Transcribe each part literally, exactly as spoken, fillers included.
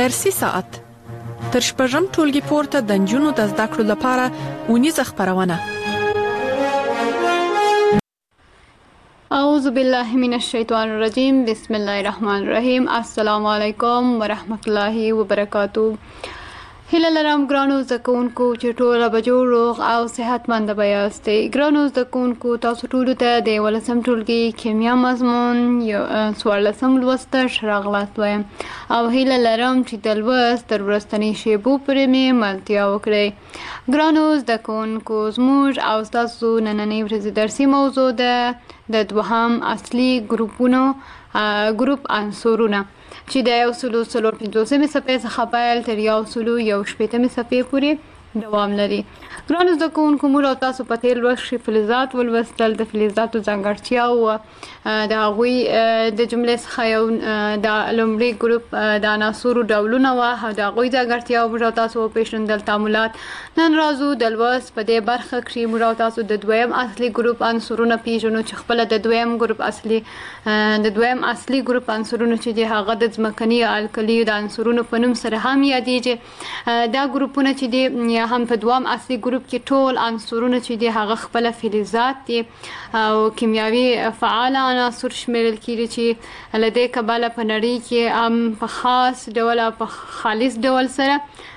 درسي ساعت تر شپږم ټولګي پورته د نجونو د زده کړو لپاره اونیزه خپرونه. اعوذ بالله من الشیطان الرجیم. بسم الله الرحمن الرحیم. السلام علیکم ورحمت الله وبرکاته. هیله لرم ګرانو زده کوونکو چې ټوله به جوړ روغ او صحتمند به یاستئ. ګرانو زده کوونکو تاسو ټولو ته د یولسم ټولګي کیمیا مضمون څوارلسم لوست ته ښه راغلاست وایم او هیله لرم چې د لوست تر وروستنۍ شیبو پورې مې ملتیا وکړئ. ګرانو زده کوونکو زموږ او ستاسو نننۍ ورځې درسي موضوع ده د دوهم اصلي ګروپونو ګروپ عنصرونه چې د یو سلو څلور پنځوسمې صفحې څخه پیل تر یو سلو یو شپېتمې صفحې پورې دوام لري. ګرانو زده کوونکو موږ او تاسو په تېر لوست کې فلزات ولوستل، د فلزاتو ځانګړتیاو، د هغوی د جملې څخه یو د لومړي ګروپ د عناصرو ډولونه وه او د هغوی ځانګړتیاو موږ او تاسو وپېژندل تعاملات. نن راځو د لوست په دې برخه کې موږ او تاسو د دویم اصلي ګروپ عنصرونه پېژنو چې خپله د دویم ګروپ اصلي د دویم اصلي ګروپ عنصرونه چې دي هغه د ځمکني الکلیو د عنصرونو په نوم سره هم یادېږي. دا ګروپونه چې دي یا هم په دوام اصلي ګروپ کې ټول عنصرونه چې دي هغه خپله فلزات دي او کیمیاوي فعال عناصر شمیرل کېږي چې له دې کبله په نړۍ کې هم په خاص ډول او په خالص ډول سره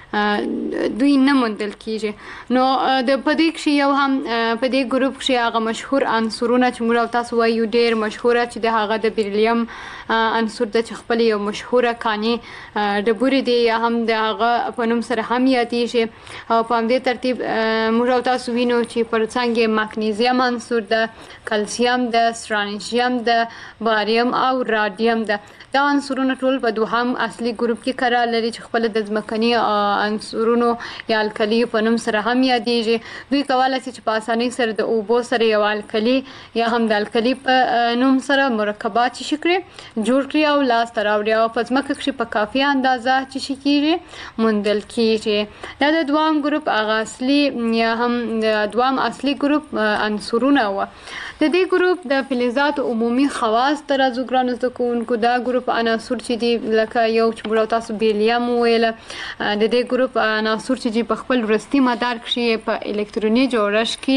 دوی نه موندل کېږي. نو د په دې کښې یو هم په دې ګروپ کښې هغه مشهور عنصرونه چې موږ او تاسو وایو ډېر مشهوره چې د هغه د بیریلیم عنصر ده چې خپل یو مشهوره کاني ډبرې دي یا هم د هغه په نوم سره هم یادېږي او په همدې ترتیب موږ او تاسو وینو چې پر څنګ یې مګنیزیم عنصر ده، کلسیم ده، سترانیشیم ده، باریم او رادیم ده. دا عنصرونه ټول په دوهم اصلي ګروپ کې قرار لري چې خپل د ځمکني عنصرونو یا الکلیو په نوم سره هم یادېږي. دوی کولی شي چې په اسانۍ سره د اوبو سره یو الکلي یا هم د الکلي په نوم سره مرکبات چې شي کړي جوړ کړي او لاسته راوړي او په ځمکه کښې په کافي اندازه چې شي کېږي موندل کېږي. دا د دوام ګروپ هغه اصلي یا هم د دوام اصلي ګروپ عنصرونه وه. د دې ګروپ د فلزاتو عمومي خواص ته راځو ګرانو زده کوونکو. دا ګروپ عناصر چې دي لکه یو چې موږ او تاسو بیریلیم وویله، د دې ګروپ عناصر چې دي په خپل وروستي مدار کښې په الکتروني جوړښت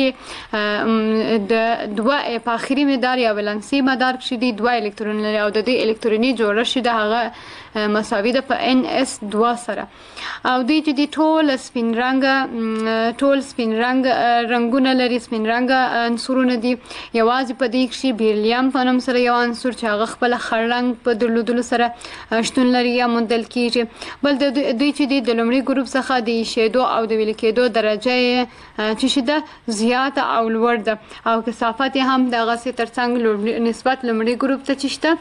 کې د دوه په آخري مدار یا ولانسي مدار کښې دي دوه الکترون لري او د دې الکتروني جوړښت د هغه مساوي ده په ان اس دوه سره او دوی چې دي ټول سپین رنګه ټول سپین رنګ رنګونه لري، سپین رنګه عنصرونه دي. یوازې په دې کښې بیریلیم په نوم سره یو عنصر چې هغه خپله خړ رنګ په درلودلو سره شتون لري یا موندل کېږي. بل د دوی چې دي د لومړي ګروپ څخه د ایشېدو او د ویلې کېدو درجه یې چې شي ده زیاته او لوړ ده او کثافت یې هم د هغسې تر څنګ نسبت لومړي ګروپ ته چې شته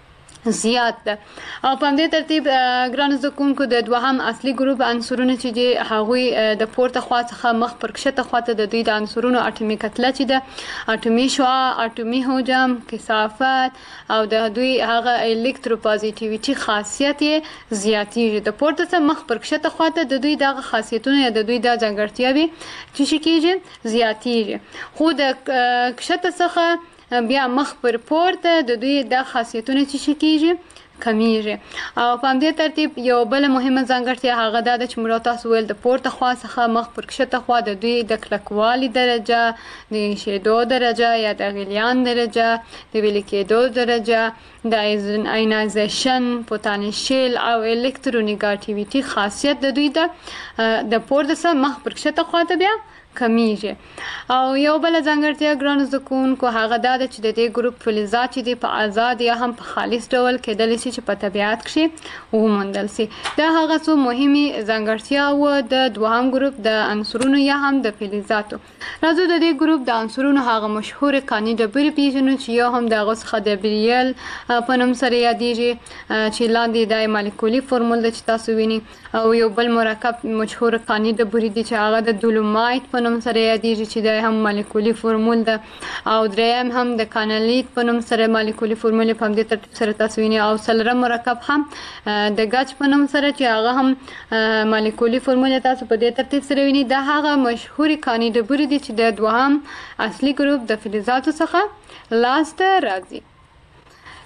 زیات ده. او په همدې ترتیب ګرانو زده کوونکو د دوهم اصلي ګروپ عنصرونه چې دي هغوی د پورته خوا څخه مخ پر کښته خوا ته د دوی د عنصرونو اټومي کتله چې ده اټومي شعاع، اټومي حجم، کثافت او د دوی هغه الکتروپازیټیویټي خاصیت یې زیاتېږي. د پورته څخه مخ پر کښته خوا ته د دوی دغه خاصیتونه یا د دوی دا ځانګړتیاوې چې شي کېږي زیاتېږي. خو د کښته څخه بیا مخ پر پورته د دوی دا خاصیتونه چې شي کېږي کمیږي. او په همدې ترتیب یو بله مهمه ځانګړتیا هغه دا ده چې موږ تاسو ویل د پورته خوا څخه مخ پر کښته خوا د دوی د کلکوالي درجه، د ایشېدو درجه یا د غلیان درجه، د ویلې کېدو درجه، د آینایزیشن، پوتانشیل او الکترونیګاټیویټي خاصیت د دوی ده د پورته څخه مخ پر کښته خوا ته بیا کمیږي. او یو بله ځانګړتیا ګرانو زده کوونکو هغه دا ده چې د دې ګروپ فلزات چې دي په آزاد یا هم په خالص ډول کېدلی شي چې په طبیعت کښې وموندل سي. دا هغه څو مهمې ځانګړتیاوې د دوهم ګروپ د عنصرونو یا هم د فلزاتو. راځو د دې ګروپ د عنصرونو هغه مشهورې کاني ډبرې پېژنو چې یو هم د هغو څخه د بیریل په نوم سره یادېږي چې لاندې دا یې مالیکولي فورمول ده چې تاسو وینئ او یو بل مرکب مشهور کاني ډبرې دي چې هغه د دولومایت په نوم سره یادېږي چې دا هم مالیکولي فورمول ده او دریم هم د کانالیت په نوم سره مالیکولي فورمول په همدې ترتیب سره تاسو وینئ او څلورم مرکب هم د ګچ په نوم سره چې هغه هم مالیکولي فورمول تاسو په دې ترتیب سره وینئ. دا هغه مشهورې کاني ډبرې دي چې د دوهم اصلي ګروپ د فلزاتو څخه لاسته راځي.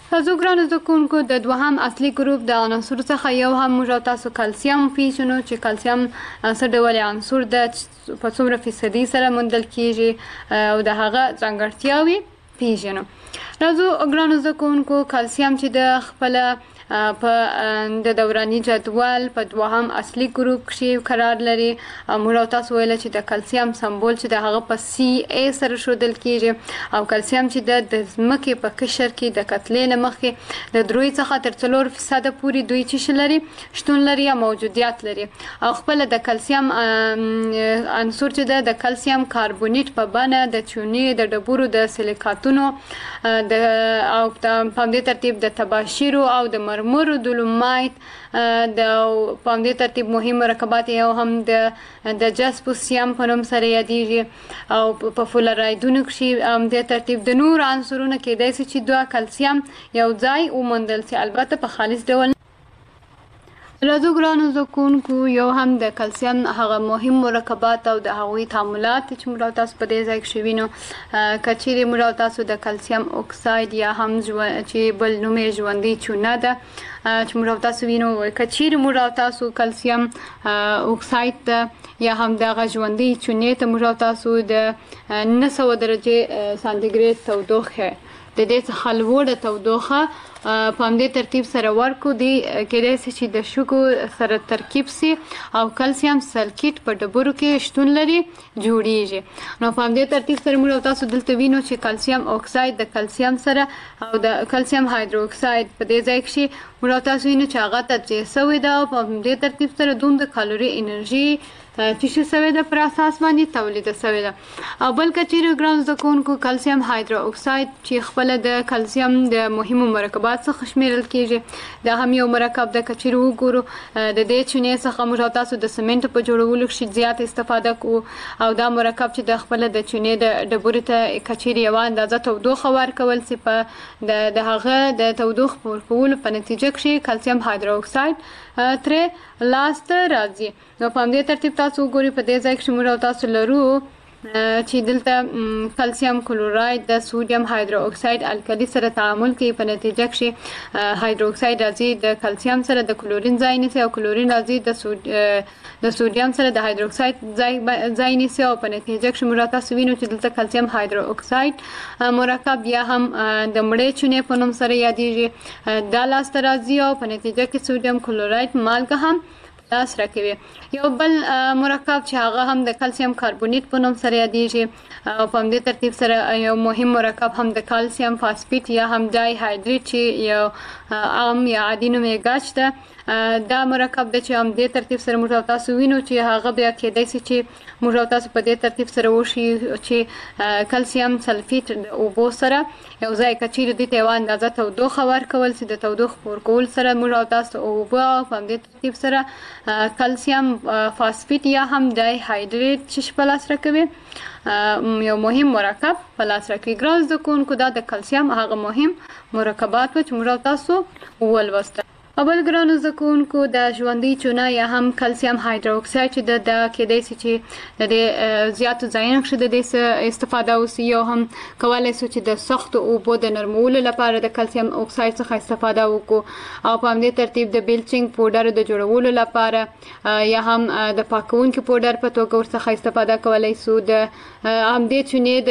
تاسو ګرانو زده کوونکو د دوهم اصلي ګروپ د عناصرو څخه یو هم موږ او تاسو کلسیم پیژنو چې کلسیم څه ډول عنصر ده په څومره فیصدي سره موندل کیږي او د هغه ځانګړتیاوې پیژنو. راځو ګرانو زده کوونکو کلسیم چې د خپل په د دوراني جدول په دوهم اصلي ګروپ کې قرار لري. موږ تاسو ویل چې د کلسیم سمبول چې د هغه په سی ای سره شودل کیږي او کلسیم چې د ځمکې په قشر کې د کتلې نه مخکې د دروي څخه تر څلور فیصد پورې دوی چې لري شتون لري یا موجودیت لري او خپل د کلسیم عنصر چې د کلسیم کاربونیت په بڼه د چونې د ډبرو د سیلیکاتونو د او په دې ترتیب د تباشیرو او د مرمرو دولومایت د په دې ترتیب مهم مرکبات یو هم د د جاسپوسیم په نوم سره یادېږي او په فلورایدونو کې هم د ترتیب د نور عنصرونو کېدای شي چې دوه کلسیم یو ځای وموندل شي البته په خالص ډول. راځو ګرانو زده کوونکو یو هم د کلسیم هغه مهم مرکبات او د هغوی تعاملات چې موږ تاسو په دې ځای کې شوي نو کچېرې موږ تاسو د کلسیم اکساید یا هم چې بل نوم یې ژوندۍ چونه ده چې موږ تاسو وینو کچېرې موږ تاسو کلسیم اکساید ته یا هم دغه ژوندۍ چونې ته موږ تاسو د نه سوه درجې سانتیګریډ تودوخه د دې څخه لوړه تودوخه په همدې ترتیب سره ورکو دی کېدای شي چې د شګو سره ترکیب سي او کلسیم سلکیټ په ډبرو کې شتون لري جوړیږي. نو په همدې ترتیب سره موږ تاسو دلته وینو چې کلسیم اکساید د کلسیم سره او د کلسیم هایدروکساید په دې ځای کې موږ تاسو وینو چې هغه تجزیه شوی ده او په همدې ترتیب سره دومره کالوري انرژي چې څه شوی ده پر اساس باندې تولید شوی ده. او بل کچېرې ګران زده کوونکو کلسیم هایدروکساید چې خپل د کلسیم د مهمو مرکبات څخه شمیرل کیږي دا هم یو مرکب د کچېرې وګورو د دې چونې څخه موږ تاسو د سمنټ په جوړولو کې زیات استفاده کوو او دا مرکب چې د خپل د چونې د ډبرې ته کچېرې یو اندازه تودوخه ورکول سي په د هغه د تودوخه ورکولو په نتیجه کې کلسیم هایدروکساید ترې لاسته راځي. نو په همدې ترتیب تاسو وګورئ په دې ځای کې موږ تاسو لرو چې دلته کلسیم کلوراید د سودیم هایدروکساید الکلی سره تعامل کوي په نتیجه کې هایدروکساید راځي د کلسیم سره د کلورین ځای نیسي او کلورین راځي د سود د سودیم سره د هایدروکساید ځای ځای نیسي او په نتیجه کې موږ تاسو وینو چې دلته کلسیم هایدروکساید مرکب یا هم د مړې چونې په نوم سره یادېږي دا لاسته راځي او په نتیجه کې سودیم کلوراید مالګه هم لاس راکوي. یو بل مرکب چې هغه هم د کلسیم کاربونیت په نوم سره یادېږي او په همدې ترتیب سره یو مهم مرکب هم د کلسیم فاسفیټ یا هم ډای هایدریټ چې یو عام یا عادي نوم یې ګاچ ده دا مرکب د چې هم دې ترتیب سره موږ تاسو وینو چې هغه بیا کېدای شي چې موږ تاسو په دې ترتیب سره وشي چې کلسیم سلفیټ د اوبو سره یو ځای کچېرې دې ته یو اندازه تودوخه ورکول سي د تودوخه ورکول سره موږ تاسو اوبه په همدې ترتیب سره کلسیم فاسفیټ یا هم ډای هایدریټ چې په لاس راکوي یو مهم مرکب په لاس راکوي. ګران زده کوونکو دا د کلسیم هغه مهم مرکبات و چې موږ تاسو ولوستل. اول ګرانو زده کوونکو د ژوندۍ چونه یا هم کلسیم هایدروکساید چې د کېدای شي چې د دې زیاتو ځایونو کې د دې استفاده وشي یو هم کولی شو چې د سختو اوبو د نرمولو لپاره د کلسیم اکساید څخه استفاده وکړو او په همدې ترتیب د بلیچینګ پوډر د جوړولو لپاره یا هم د پاکونکي پوډر په توګه ورڅخه استفاده کولی شو. د همدې چونې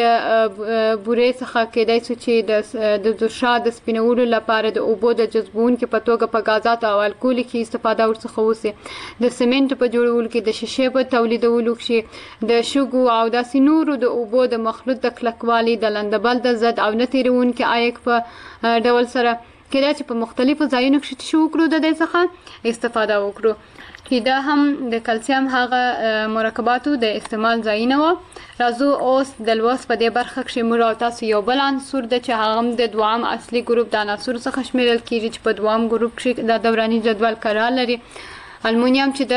د بورې څخه کېدای شو چې د دوشا د سپینولو لپاره د اوبو د جذبونکي په توګه په غازات او الکول کې استفاده ورڅخه وشي. د سمنټ په جوړولو کې د شیشې په تولیدولو کې د شګو او داسې نورو د اوبو د مخلوط د کلکوالي د لندبل د ضد او نه تیرونکي عایق په ډول سره کېدای چې په مختلفو ځایونو کې شو وکړو د دې څخه استفاده وکړو. چې دا هم د کلسیم هغه مرکباتو د استعمال ځایونه و. راځو اوس د لوست په دې برخه کې موږ تاسو یو بل عنصر د چې هغه هم د دوام اصلي ګروپ د عناصرو څخه شمیرل کیږي چې په دوام ګروپ کې د دوراني جدول قرار لري المونیم چې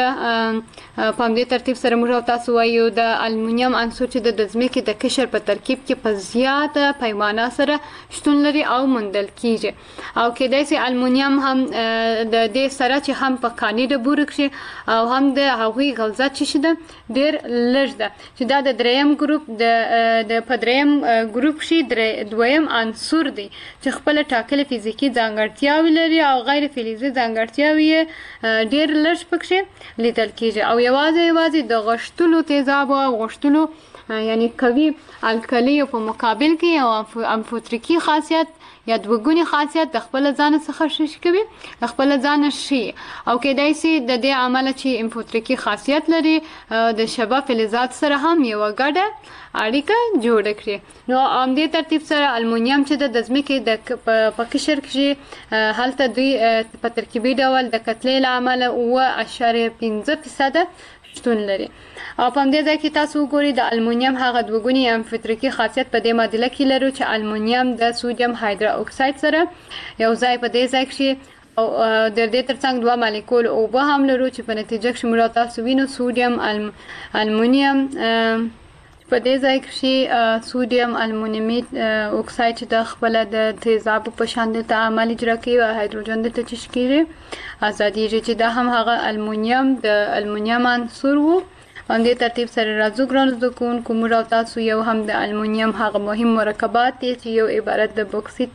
د په همدې ترتیب سره موږ تاسو وایو د المونیم عنصر چې د ځمکې د قشر په ترکیب کې په زیاته پیمانه سره شتون لري او موندل کیږي او کېدای شي المونیم هم د دې سره چې هم په کاني ډبرو کې او هم د هغوی غلظت چې ده ډېر لږ ده چې دا د دریم ګروپ د د په دریم ګروپ کې دویم عنصر دی چې خپل ټاکلي فزیکي ځانګړتیاوې لري او غیر فلزي ځانګړتیاوې ډېر لږ پکې لیدل کیږي او یوازې یوازې د غښتلو تیزابو او غښتلو یعنی قوي الکلیو په مقابل کې یو امفوتریکي خاصیت یا دوګونی خاصیت د خپل ځان څخه شش کوي د خپل ځان شي او کېدای شي د دې عمل چې امفوتریکي خاصیت لري د شبه فلزات سره هم یو ګډه اړیکه جوړ کړي نو ام دې ترتیب سره المونیم چې د ځمکې د په قشر کې هلته دوی په ترکیبي ډول د کتلې له امله اوه اعشاریه پنځه فیصده شتون لري او په همدې ځای کې تاسو وګورئ د المونیم هغه دوګونی امفوتریکي خاصیت په دې معادله کې لرو چې المونیم د سودیم هایدرو اکساید سره یو ځای په دې ځای کې او د دې ترڅنګ دوه مالیکول اوبه هم لرو چې په نتیجه کې موږ تاسو وینو سودیم المونیم په دې ځای کې سودیم المونیمیت اکساید چې د خپل د تیزابو په شان د تعامل اجرا کوي او هایدروجن د تشکیل کیږي ازادي چې دا هم هغه المونیم د المونیم عنصر وو په دې ترتیب سره راځو ګرانو زده کوونکو موږ تاسو یو هم د المونیم هغه مهم مرکبات دي چې یو عبارت د بوکسیت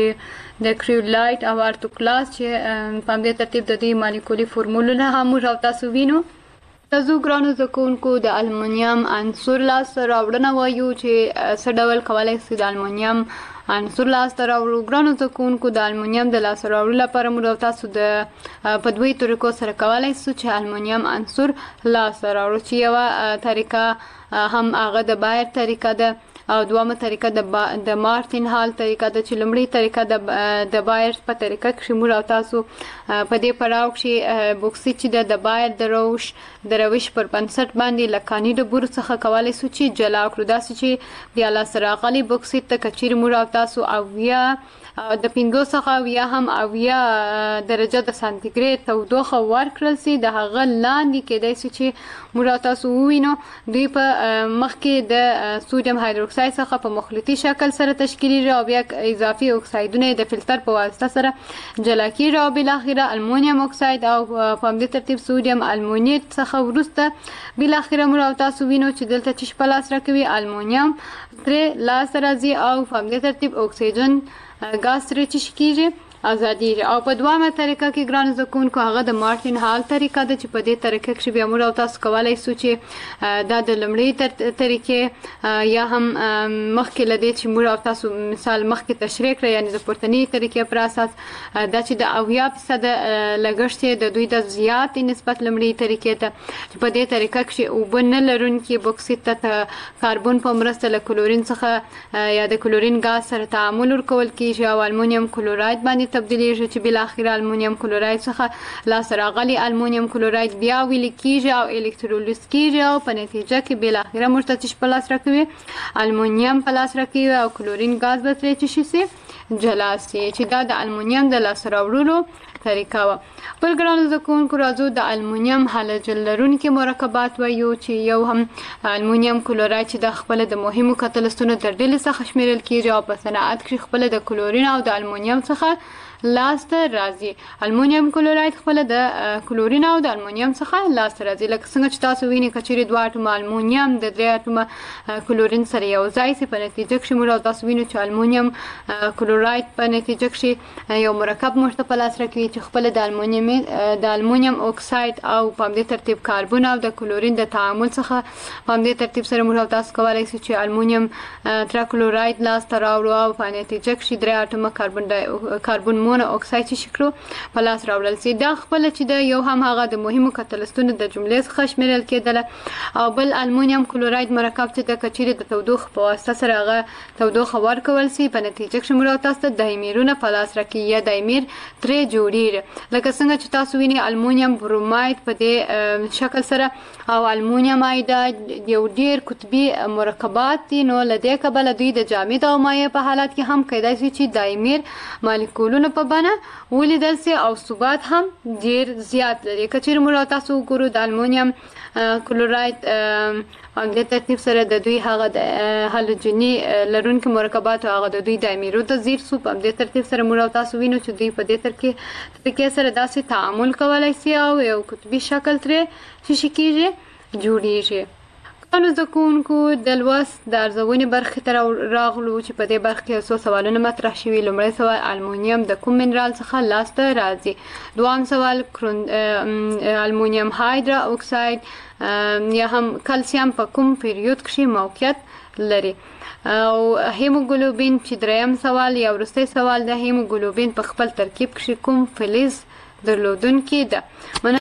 کړي د کریولایت او ارتوکلاس چې په دې ترتیب د دې مالیکولي فورمولونه هم موږ تاسو وینو تاسو ګرانو زده کوونکو د المونیم عنصر لاسته راوړنه وایو چې څه ډول کولای شي د المونیم عنصر لاسته راوړو ګرانو زده کوونکو د المونیم د لاسته راوړلو لپاره موږ تاسو د په دوی طریقو سره کولای شو چې المونیم عنصر لاسته راوړو چې یو طریقه هم هغه د بایر طریقه ده او دوامه طریقه د د مارتین هال طریقه د چې لومړی طریقه د د بایر په طریقه کې موږ تاسو په دې پړاو کې بوکسیت چې د بایر د روش د روش پر بنسټ باندې لکاني د بور څخه کولای شو چې جلا کړو داسې چې بیا لا سره غلي بوکسیت ته کچیر موږ تاسو او یا د پینګو څخه یا هم او یا درجه د سانتیګریډ تودوخه ورکړل سي د هغه لاندې کېدای شي چې موږ تاسو وینو دوی په مخ کې د سودیم هایدروکساید څخه په مخلوطي شکل سره تشکیلیږي او بیا اضافي اکسایدونه د فلټر په واسطه سره جلا کیږي او بل اخره المونیم اکساید او په همدې ترتیب سودیم المونیت څخه وروسته بل اخره موږ تاسو وینو چې دلته چې په لاس راکوي المونیم تر لاس راځي او په همدې ترتیب اکسیجن غاز ترې چې کیږي ازادي او په دوامه طریقه کې ګران زده کوونکو هغه د مارتین هال طریقه ده چې په دې طریقه کې بیا موږ تاسو کولای شو چې دا د لمړی طریقې یا هم مخکې لدی چې موږ تاسو مثال مخکې تشریح کړی یعنی د پورتنی طریقې پر اساس دا چې د اویا فیصد لګښت د دوی د زیات نسبت لمړی طریقې ته چې په دې طریقه کې او بن لرونکي بوکسیت ته کاربن په مرسته له کلورین څخه یا د کلورین غاز سره تعامل ورکول کیږي او المونیم کلوراید باندې تبدیلیږي چې بل اخر المونیم کلوراید څخه لاس راغلي المونیم کلوراید بیا ویل کیږي او الکترولیز کیږي او په نتیجه کې بل اخر مرتبط په لاس راکوي المونیم په لاس راکوي او کلورین غاز به ترې شي سي جلا سي چې دا د المونیم د لاس راوړلو طریقه و بل ګرانو زده کوونکو راځو د المونیم هالوجن لرونکي مرکبات وایو چې یو هم المونیم کلوراید چې د خپل د مهمو کتلستونو تر ډلې څخه شمیرل کیږي او په صنعت کې خپل د کلورین او د المونیم څخه لاسته راځي المونیم کلوراید خپل د کلورین او د المونیم څخه لاسته راځي لکه څنګه چې تاسو وینئ کچېرې دوه اټومه المونیم د درې اټومه کلورین سره یو ځای سي په نتیجه کې موږ تاسو وینو چې المونیم کلوراید په نتیجه کې یو مرکب موږ په لاس راکوي چې خپل د المونیم د المونیم اکساید او په همدې ترتیب کاربن او د کلورین د تعامل څخه په همدې ترتیب سره موږ تاسو کولای شو چې المونیم تراکلوراید لاسته راوړو او په نتیجه کې درې اټومه کاربن کاربن مون اکساید چې شکلو په لاس راوړل سي دا خپل چې د یو هم هغه د مهمو کتلستونو د جملې څخه شمیرل کېدل او بل المونیم کلوراید مرکب چې د کچېرې د تودوخه په واسطه سره هغه تودوخه ورکول سي په نتیجه کې موږ تاسو ته دایمیرونه په لاس راکړي یا دایمیر ترې جوړیږي لکه څنګه چې تاسو وینئ المونیم بروماید په دې شکل سره او المونیم آیوداید یو ډیر قطبي مرکبات دي نو له دې کبله دوی د جامد او مایع په حالت کې هم کیدای شي چې دایمیر مالیکولونو په بڼه ولیدل سي او ثبات هم ډیر زیات لري که چیرې موږ تاسو وګورو د المونیم کلوراید په دې ترتیب سره د دوی هغه د هالوجني لرونکي مرکبات او هغه د دوی دایمیرو ته ځیر سو په دې ترتیب سره موږ تاسو وینو چې دوی په دې ترکیب طریقې سره داسې تعامل کولای شي او یو قطبي شکل ترې چې کیږي جوړیږي نو زده کوونکو د لوست د ارزونې برخې ته راغلو چې په دې برخه کې څو سوالونه مطرح شوي لومړی سوال المونیم د کوم منرال څخه لاسته راځي دوام سوال المونیم هایدرا اکساید یا هم کلسیم په کوم پیریود کې موقعیت لري او هیموګلوبین چې دریم سوال یا وروستی سوال د هیموګلوبین په خپل ترکیب کې کوم فلز درلودونکی ده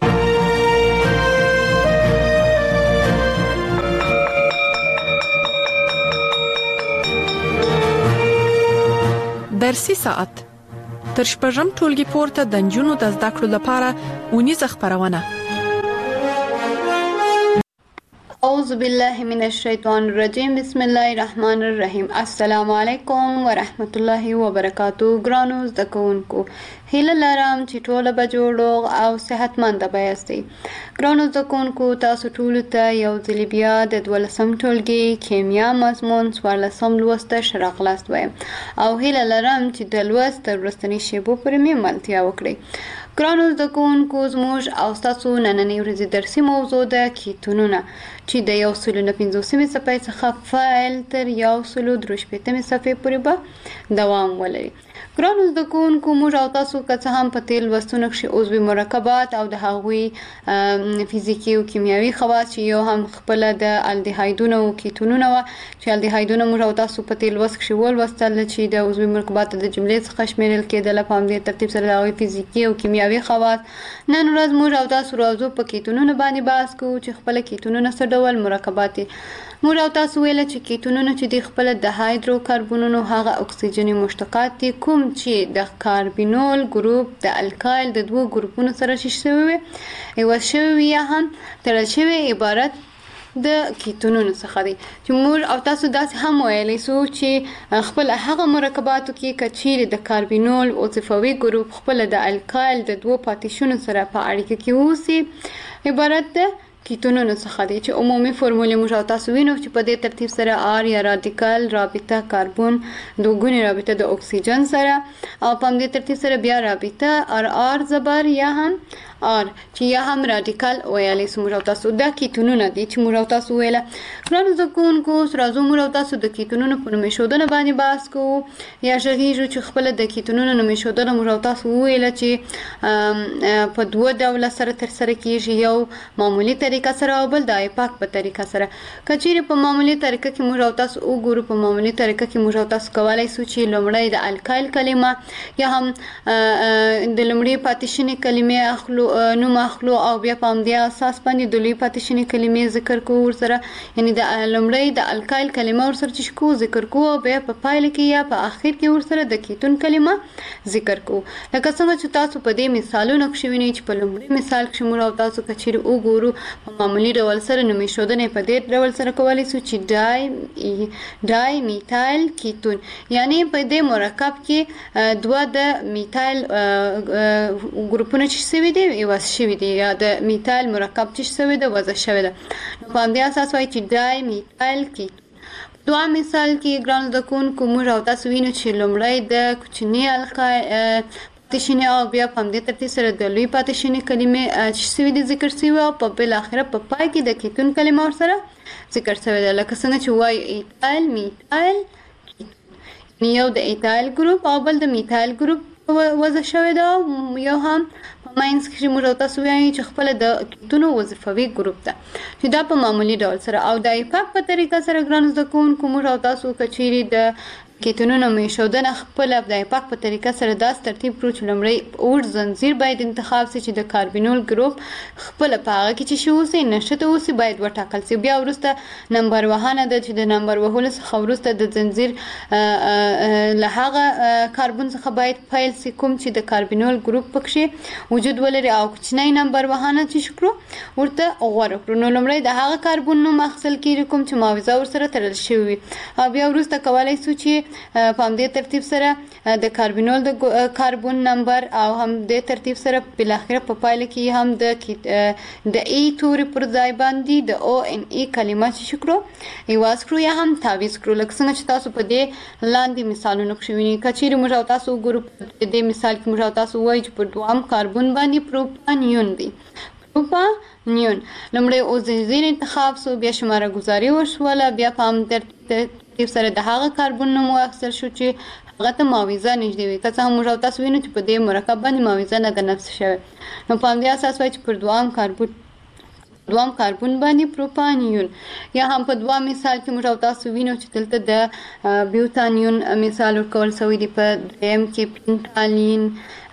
درسي ساعت تر شپږم ټولګي پورته د نجونو د زده کړو لپاره اونیزه خبرونه اعوذ بالله من الشیطان الرجیم بسم الله الرحمن الرحیم السلام علیکم ورحمت الله وبرکاتو ګرانو زده کوونکو هیله لرم چې ټول به جوړ او صحتمند به یاستئ ګرانو زده کوونکو تاسو ټول ته یو ځل بیا د دولسم ټولګي کیمیا مضمون څوارلسم لوست ته ښه راغلاست وایم او هیله لرم چې د لوست تر وروستنۍ شیبو پورې مې ملتیا وکړئ ګرانو زده کوونکو زموږ او ستاسو نننۍ ورځې درسي موضوع ده کیتونونه چې د یو سلو نه پنځوسمې صفحې څخه فایل تر یو سلو درې شپېتمې صفحې پورې به دوام ولري ګرانو زده کوونکو موږ او تاسو که څه هم په تېر لوستونو کښې عضوي مرکبات او د هغوی فزیکي او کیمیاوي خواص چې یو هم خپله د الدهایدونو او کیتونونه وه چې الدهایدونه موږ او تاسو په تېر لوست کښې ولوستل چې د عضوي مرکباتو د جملې څخه شمېرل کېدله په همدې ترتیب سره د هغوی فزیکي او کیمیاوي خواص نن ورځ موږ او تاسو راځو په کیتونونو باندې بحث کوو چې خپله کیتونونه څه ډول مرکبات دي موږ او تاسو ویله چې کیتونونه چې دي خپله د هایدرو کاربونونو هغه اکسیجني مشتقات دي کوم چې د کاربینول ګروپ د الکایل د دوو ګروپونو سره شش شوي وي عوض شوي وي یا هم تړل شوي عبارت د کیتونونو څخه دی چې موږ او تاسو داسې هم ویلی سو چې خپل هغه مرکباتو کې که چیرې د کاربینول وظیفوي ګروپ خپله د الکایل د دوو پاتې شونو سره په اړیکه کې اوسي عبارت د کیتونونو څخه دی چې عمومي فرمولې موږ او تاسو وینو چې په دې ترتیب سره آر یا رادیکال رابطه کاربن دوګونې رابطه د اکسیجن سره او په همدې ترتیب سره بیا رابطه ار آر زبر یا هم آر چې یا هم رادیکال ویلی سو موږ او تاسو دا کیتونونه دي چې موږ او تاسو ویله ګرانو زده کوونکو اوس راځو موږ او تاسو د کیتونونو په نوم ایښودنه باندې بحث کوو یا غږیږو چې خپله د کیتونونو نوم ایښودنه موږ او تاسو وویله چې په دوه ډوله سره ترسره کیږي یو معمولي طریقه سره او بل د آیپاک په طریقه سره که چیرې په معمولي طریقه کې موږ او تاسو وګورو په معمولي طریقه کې موږ او تاسو کولی سو چې لومړی د الکایل کلمه یا هم د لومړۍ پاتې شونې کلمې اخلو نوم اخلو او بیا په همدې اساس باندې د لوی پاتې شونې کلمې ذکر کوو ورسره یعنې د لومړی د الکایل کلمه ورسره چې کوو ذکر کوو او بیا په پایله کې یا په آخر کې ورسره د کیتون کلمه ذکر کوو لکه څنګه چې تاسو په دې مثالونو کښې وینئ چې په لومړي مثال کښې موږ او تاسو که چیرې وګورو په معمولي ډول سره نوم ایښودنې په دې ډول سره کولی سو چې ډای ډای میتایل کیتون یعنې په دې مرکب کې دوه د میتایل ګروپونه چې شوي دي عوض شوي دي یا د میتایل مرکب چې شوی ده وضع شوی ده نو په همدې اساس وایي چې ډای میتایل کیتون دوهم مثال کې ګرانو زده کوونکو موږ او تاسو وینو چې لومړی د کوچني الکایل پاتې شونې او بیا په همدې ترتیب سره د لوی پاتې شونې کلمې چې شوي دي ذکر شوي او په بالاخره په پای کې د کیتون کلمه ورسره ذکر شوې ده لکه څنګه چې وایو ایتایل میتایل کیتون یو د ایتایل ګروپ او بل د میتایل ګروپ وضع شوی ده یو هم په ماینس کې موږ او تاسو وایو چې خپله د کیتونو وظیفوي ګروپ ده چې دا په معمولي ډول سره او د ایپاک په طریقه سره ګرانو زده کوونکو موږ او تاسو که چیرې د کیتونونو میشودنه خپل د ایپاک په طریقه سره داس ترتیب کړو چې لومړی اوږد زنځیر باید انتخاب شي چې د کاربینول ګروپ خپل په هغه کې چې شی اوسي نشته اوسي باید وټاکل شي. بیا وروسته نمبر وهانه ده چې د نمبر وهلو څخه وروسته د زنځیر له هغه کاربن څخه باید پیل شي کوم چې د کاربینول ګروپ پکې وجود ولري او کوچنی نمبر وهانه چې شکرو ورته غوړه کړو. نو لومړی د هغه کاربن نوم اخیستل کیږي کوم چې معاوضه ورسره تړل شوی وي او بیا وروسته کولی شو چې په همدې ترتیب سره د کاربینول د کاربن نمبر او هم د ترتیب سره بالاخره په پایله کې هم د د ای توري پر ځای باندې د او ان ای کلمه چې شکرو ایواز کړو یا هم تعویض کړو. لکه څنګه چې تاسو په دې لاندې مثالونو کې وینئ که چیرې موږ او تاسو وګورو په دې مثال کې موږ او تاسو وایو چې په دوام کاربن باندې پروپانیون دی پروپانیون لومړی اوزیزین انتخاب سو بیا شماره گذاری وشوله بیا په هم ترتیب سره د هغه کاربن نوم واخیستل شو چې هغه ته معاوضه نږدې وي. که څه هم موږ او تاسو وینو چې په دې مرکب باندې معاوضه نه ده نفس شوې. نو په همدې اساس وایي چې پر دوام کاربن دوام کاربن باندې پروپانیون یا هم په دوام مثال کې موږ او تاسو وینو چې دلته د بیوتانیون مثال ورکول شوی دی په دویم کې پینټالین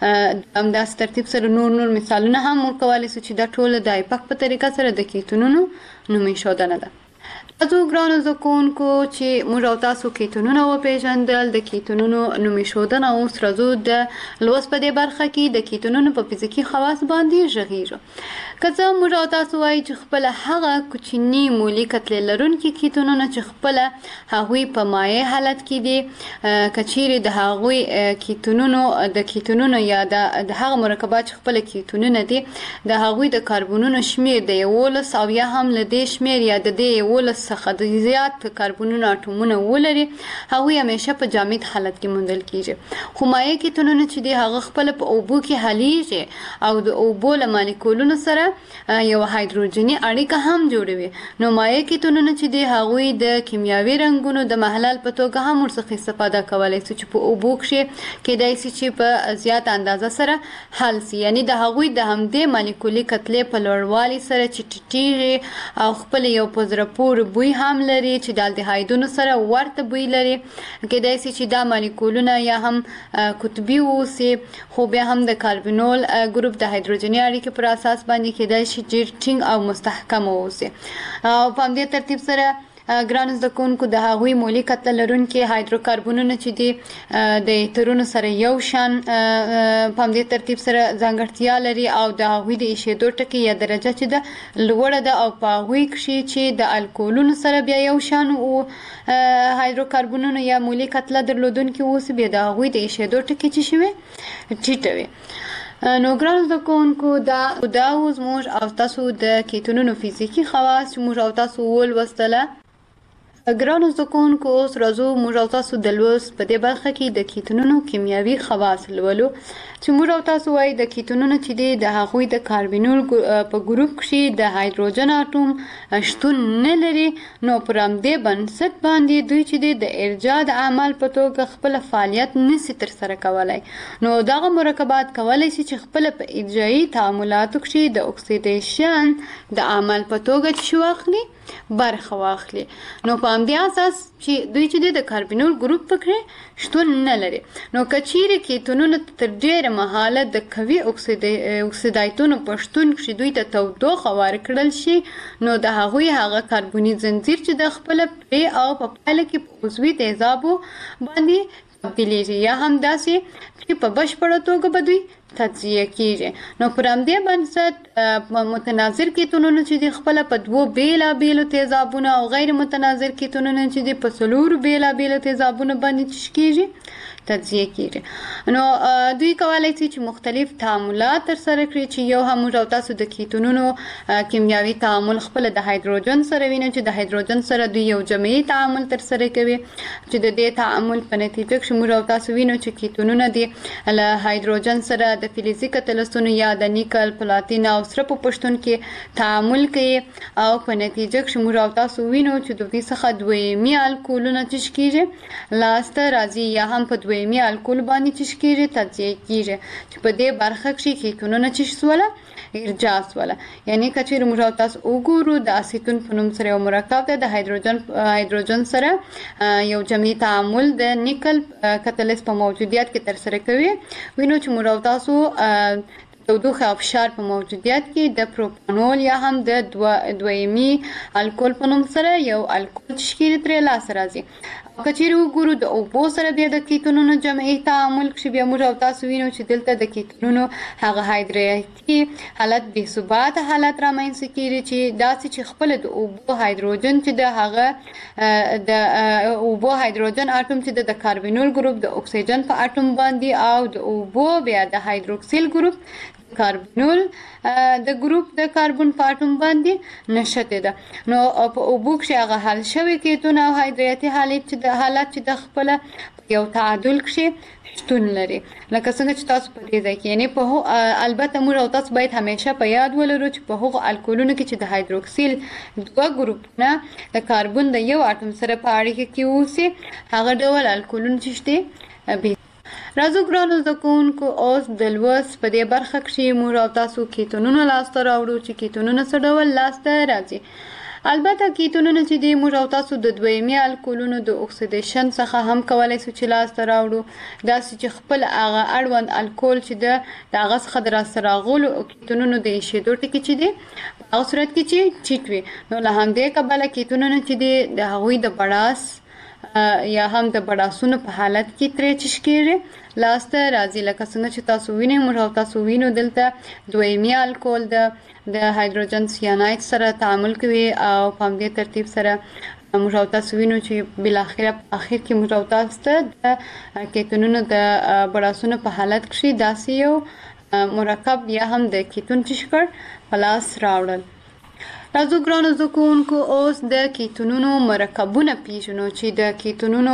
همداسې ترتیب سره نور نور مثالونه هم ورکولی شو چې دا ټول د ایپاک په طریقه سره د کیتونونو نومیښودنه ده. راځو ګرانو زده کوونکو چې موږ او تاسو کیتونونه وپېژندل د کیتونونو نومیښودنه اوس راځو د لوست په دې برخه کې د کیتونونو په فزیکي خواص باندې غږیږو. که څه موږ او تاسو وایو چې خپله هغه کوچني مولي کتلې لرونکي کیتونونه چې خپله هغوی په مایع حالت کې دي که چیرې د هغوی کیتونونو د کیتونونو یا د هغه مرکبات چې خپله کیتونونه دي د هغوی د کاربونونو شمیر د یولس او یا هم له دې شمیر یا د دې یولس څخه د زیات کاربونونو اټومونه ولري هغوی همیشه په جامد حالت کې موندل کیږي. خو مایع کیتونونه چې دي هغه خپله په اوبو کې حلیږي او د اوبو له مالیکولونو سره یو هایدروجني اړیکه هم جوړوي. نو مایع کیتونونه چې دي هغوی د کیمیاوي رنګونو د محلل په توګه هم ورڅخه استفاده کولی شي چې په اوبو کښې کیدای شي چې په زیات اندازه سره حل شي. یعنی د هغوی د همدې مالیکولي کتلې په لوړوالي سره چې ټیټیږي او خپل یو په زړه پورې بوی هم لري چې د الډهایدونو سره ورته بوی لري کیدای شي چې دا مالیکولونه یا هم قطبي اوسي خو بیا هم د کاربینول ګروپ د هایدروجني اړیکې پر اساس باندې کیدای شي ډېر ټینګ او مستحکم اوسي. او په همدې ترتیب سره ګرانو زده کوونکو د هغوی مولي کتله لرونکي هایدروکاربنونه چې دي د ایترونو سره یو شان په همدې ترتیب سره ځانګړتیا لري او د هغوی د ایښېدو ټکي یا درجه چې ده لوړه ده او په هغوی کښې چې د الکولونو سره بیا یو شان هایدروکاربنونه یا مولي کتله درلودونکي اوسي بیا د هغوی د ایښېدو ټکي چې شوي ټیټه وي. نو ګرانو زده کوونکو دا دا اوس موږ او تاسو د کیتونونو فزیکي خواص چې موږ او تاسو ولوستله. ګرانو زده کوونکو اوس راځو موږ او تاسو د لوست په دې برخه کې د کیتونونو کیمیاوي خواص لولو چې موږ او تاسو وایي د کیتونونو چې دي د هغوی د کاربینول په ګروپ کښې د هایدروجن اټوم شتون نه لري. نو پر همدې بنسټ باندې دوی چې دي د ارجاع د عمل په توګه خپله فعالیت نسي ترسره کولی. نو دغه مرکبات کولی شي چې خپله په ارجاعي تعاملاتو کښې د اکسیدیشن د عمل په توګه چې واخلي برخه واخلي. نو په همدې اساس چې دوی چې د کاربینول ګروپ پکې شتون نه لري. نو که چیرې کیتونونه تر ډېره مهاله د قوي اکسیدایتونو په شتون کښې دوی ته تودوخه ورکړل شي نو د هغوی هغه کاربوني زنځیر چې د خپله پرې او په پایله کې په عضوي تیزابو باندې تبدیلیږي یا هم داسې چې په بشپړه توګه به دوی تجزیه کیږي. نو پر همدې بنسټ متناظر کیتونونه چې دي خپله په دوو بېلابېلو تیزابونو او غیر متناظر کیتونونه چې دي په څلورو بېلابېلو تیزابونو باندې څه کیږي تجزیه کیږي. نو دوی کولی شي چې مختلف تعاملات ترسره کړي چې یو هم موږ او تاسو د کیتونونو کیمیاوي تعامل خپله د هایدروجن سره وینو چې د هایدروجن سره دوی یو جمعي تعامل ترسره کوي چې د دې تعامل په نتیجه کښې موږ او تاسو وینو چې کیتونونه دي له هایدروجن سره د فلزي کتلسونو یا د نیکل پلاتین او سره په پښتون کې تعامل کوي او په نتیجه کې موږ او تاسو وینو چې د دې څخه دویمي الکولونه چش کیږي لاسته راځي یا هم په دویمي الکول باندې چش کیږي تجزیه کیږي چې په دې برخه کې کیتونونه چش سواله ارجاس ولا یعنی کچیر موږ او تاسو وګورو د اسیتون په نوم سره یو مرکب ده د هایدروجن هایدروجن سره یو جمعي تعامل د نیکل کتلیس په موجودیت کې تر سره کوي وینو چې موږ او تاسو تودوخه او فشار په موجودیت کې د پروپانول یا هم د دو دویمي الکول په نوم سره یو الکول تشکیل ترې لاس راځي کچیر وګورو د اوبو سره بیا د کیتونونو جمعي تعامل کې بیا موږ او تاسو وینو چې دلته د کیتونونو هغه هایدریټي حالت بې ثبات حالت رامنځته کیږي چې داسې چې خپل د اوبو هایدروجن چې د هغه د اوبو هایدروجن اټوم چې د کاربونیل ګروپ د اکسیجن په اټوم باندې او د اوبو بیا د هایدروکسیل ګروپ کاربونول د ګروپ د کاربن په اټوم باندې نشته ده نو په اوبو کې هغه حل شوی کیتون او هایدریټي حالت چې د حالت چې د خپل یو تعادل کې شتون لري لکه څنګه چې تاسو په دې ځای کې یعنی په البته موږ او تاسو باید همیشه په یاد ولرو چې په هغو الکولونو کې چې د هایدروکسیل دوه ګروپونه د کاربن د یو اټوم سره په اړیکه کې اوسي هغه ډول الکولونه چې شته راځو ګرانو زده کوونکو اوس د لوست په دې برخه کې موږ او تاسو کیتونونه لاسته راوړو چې کیتونونه څه ډول لاسته راځي البته کیتونونه چې دی موږ او تاسو د دویمي الکولونو د اکسیدیشن څخه هم کولای شو چې لاسته راوړو داسې چې خپل هغه اړوند الکول چې د هغه څخه د راسته راغلو کیتونونو د ایشېدو ټکي چې دی په هغه صورت کې چې ټیټ وي نو له همدې کبله کیتونونه چې دی د هغوی د بړاس یا هم د بړاسونو په حالت کې ترې چش کېږي لاسته راځي لکه څنګه چې تاسو وینئ موږ او تاسو وینو دلته دویمي الکول د د هایدروجن سیاناید سره تعامل کوي او په همدې ترتیب سره موږ او تاسو وینو چې بالاخره په اخر کې موږ او تاسو ته د کیتونونو د بړاسونو په حالت کې داسې یو مرکب یا هم د کیتون چش کړ په لاس راوړل راځو ګرانو زده کوونکو اوس د کیتونونو مرکبونه پیژنو چې د کیتونونو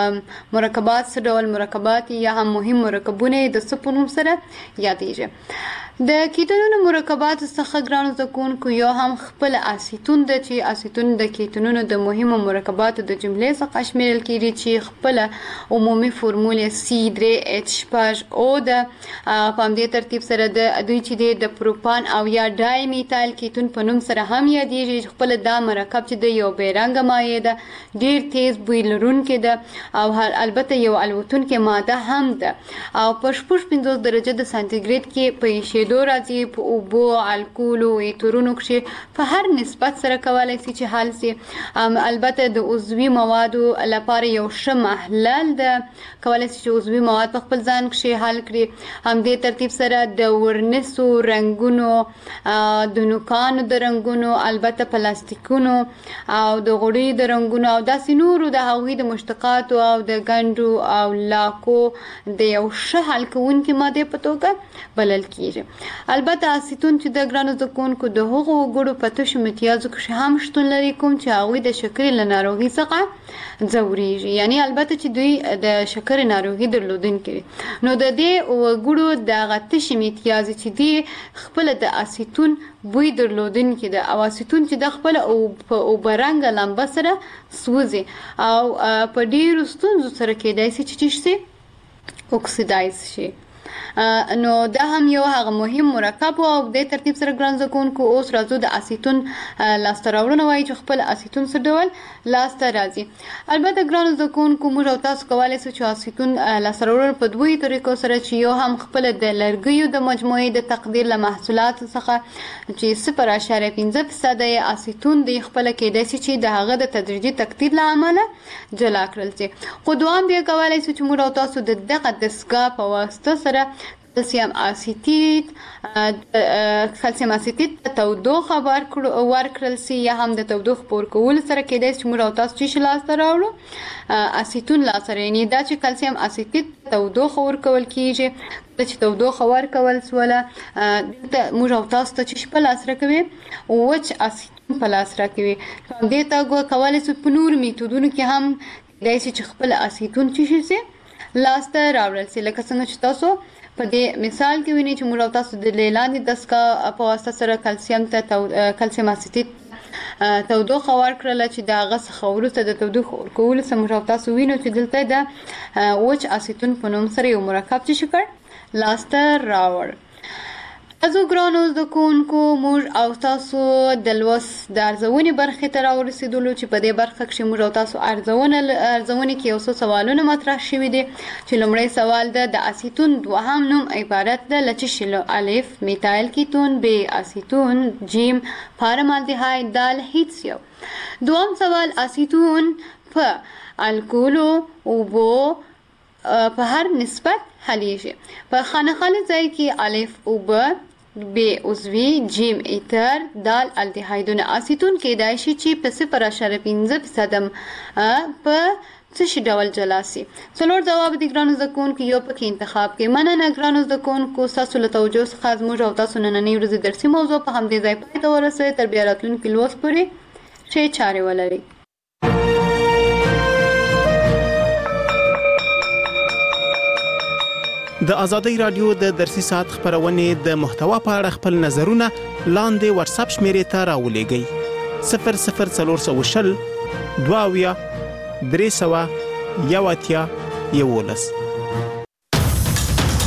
مرکبات څه ډول مرکبات یا هم مهم مرکبونه د څه په نوم سره یادېږي د کیتونونو مرکبات څخه ګرانو زده کوونکو یو هم خپل اسیتون د چې اسیتون د کیتونونو د مهمو مرکباتو د جملې څخه شمیرل کیږي چې خپل عمومي فورمول سی درې اچ شپږ او د په همدې ترتیب سره د دوی چې د پروپان او یا ډای میتایل کیتون په نوم سره هم یادېږي خپل دا مرکب چې د یو بیرنګه مایع ده ډیر تیز بوی لرونکی ده او البته یو الوتونکې ماده هم ده او په شپږ پنځوس درجه د سانتیګریډ کې په ایشېدو راځي په اوبو الکولو ایترونو کې په هر نسبت سره کولای شي چې حل شي البته د عضوي موادو لپاره یو ښه محلل ده کولای شي چې عضوي مواد په خپل ځان کې حل کړي همدې ترتیب سره د ورنسو رنګونو د نوکانو د رنګونو البته پلاستیکونو او د غوړي د رنګونو او داسې نورو د هغوی د مشتقاتو او د ګنډو او لاکو د یو ښه حل کوونکي مادې په توګه بلل کیږي البته اسیتون چې د ګرانو زده کوونکو د هغو وګړو په تشو متیازو کې هم شتون لري کوم چې هغوی د شکرې له ناروغۍ څخه ځورېږي یعنی البته چې دوی د شکرې ناروغي درلودونکي نو د دې وګړو دغه تشې متیازې چې دي خپله د اسیتون بوی درلودونکي ده او اسیتون چې د خپله په اوبرنګه لمبه سره سوځي او په ډېرو ستونزو سره کیدای شي چې څه شي اکسیدایز شي نو دا هم یو هغه مهم مرکب او د ترتیب سره ګران زده کوونکو اوس راځو د اسیتون لاسته راوړنه وایي چې خپل اسیتون څه ډول لاسته راځي البته ګران زده کوونکو موږ او تاسو کولی شو چې اسیتون لاسته راوړل په دوی طریقو سره چې یو هم خپل د لرګیو د مجموعې د تقدیر له محصولات څخه چې صفر اعشاریه پنځه فیصده یې اسیتون دی خپل کېدای شي چې د هغه د تدریجي تقدیر له امله جلا کړل شي خو دوام بیا کولی شو چې موږ او تاسو د دغه دستګاه په واسطه سره کلسیم اسیتیت کلسیم اسیتیت ته تودوخه ورکړل سي یا هم د تودوخې په ورکولو سره کېدای شي موږ او تاسو چې لاسته راوړو اسیتون لاسته یعنې دا چې کلسیم اسیتیت تودوخه ورکول کېږي چې تودوخه ورکول سوله موږ او تاسو ته چې په لاس راکوي وچ اسیتون په لاس راکوي همدې ته کولی شو په نورو میتودونو کې هم کېدای شي چې خپل اسیتون چې شي لاسته راوړل سي لکه څنګه چې تاسو په دې مثال کې ویني چې موږ تاسو د لاندې دستګاه په واسطه سره کلسیم ته کلسیم اسیتیت تودوخه ورکړله چې د هغه څخه وروسته د تودوخه ورکولو څخه موږ تاسو وینو چې دلته د وچ اسیتون په نوم سره یو مرکب چې شکر لاسته راوړ. تاسو ګرانو زده کوونکو موږ او تاسو د لوست د ارزونې برخې ته راورسېدلو چې په دې برخه کې موږ او تاسو ارزونه ارزونې کې یو څه سوالونه مطرح شوي دي چې لومړی سوال ده د اسیتون دوهم نوم عبارت ده له څه شي له الف میتایل کیتون ب اسیتون جیم فارمالدهاید دال هیڅ یو. دوم سوال اسیتون په الکولو اوبو په هر نسبت حلیږي. په خانه خالي ځای کې الف اوبه ب عضوي جیم ایتر دال الدهایدونه اسیتون کېدای شي چې په صفر اعشاریه پنځه فیصد په څه شي ډول جلا سي. څلور جواب دي ګرانو زده کوونکو یو پکې انتخاب کې. مننه ګرانو زده کوونکو ستاسو له توجه څخه زموږ او تاسو نننۍ ورځې درسي موضوع په همدې ځای پای ته ورسوي. تر بیا راتلونکي لوست پورې ښې چارې ولرئ. د ازادۍ رادیو د درسي ساعت خبرونې د محتوا په اړه خپل نظرونه لاندې واتس اپ شمیرې ته راولېږئ صفر صفر څلور سوه شل دوه اویا درې سوه یو اتیا یولس.